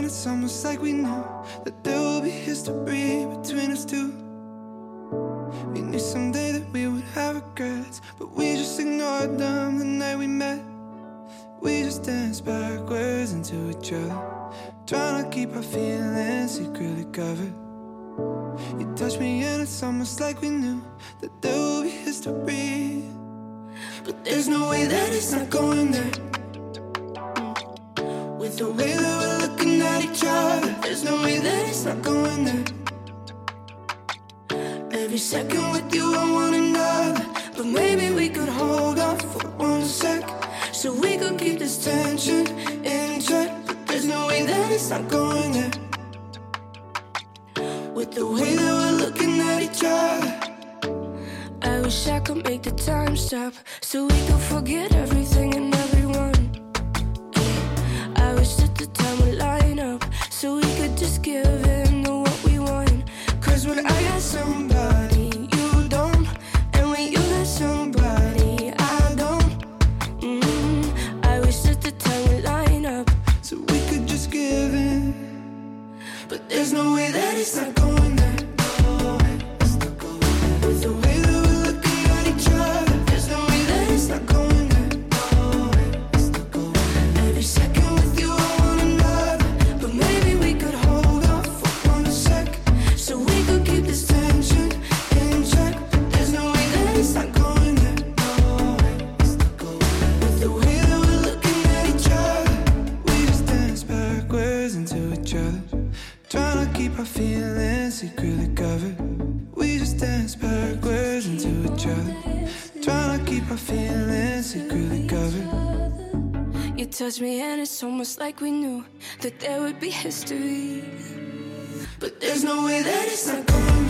it's almost like we knew that there will be history between us two. We knew someday that we would have regrets, but we just ignored them the night we met. We just danced backwards into each other, trying to keep our feelings secretly covered. You touch me and it's almost like we knew that there will be history. But there's no way that it's not going there. With the way that we're looking at each other, there's no way that it's not going there. Every second with you I want another, but maybe we could hold off for 1 sec, so we could keep this tension in check. But there's no way that it's not going there. With the way that we're looking at each other, I wish I could make the time stop, so we could forget everything and everyone. I wish that the time would line up, so we could just give in to what we want. Cause when I got somebody, you don't. And when you got somebody, I don't. I wish that the time would line up, so we could just give in. But there's no way that it's not going there. With the way that we're looking at each other, there's no way that it's not going there. Every second with you I want another, but maybe we could hold off for 1 sec, so we could keep this tension in check. But there's no way that it's not going there. With the way that we're looking at each other, we just dance backwards into each other, trying to keep our feelings secretly covered. We just dance backwards into each other, trying to keep our feelings secretly covered. You touch me and it's almost like we knew that there would be history. But there's no way that it's not going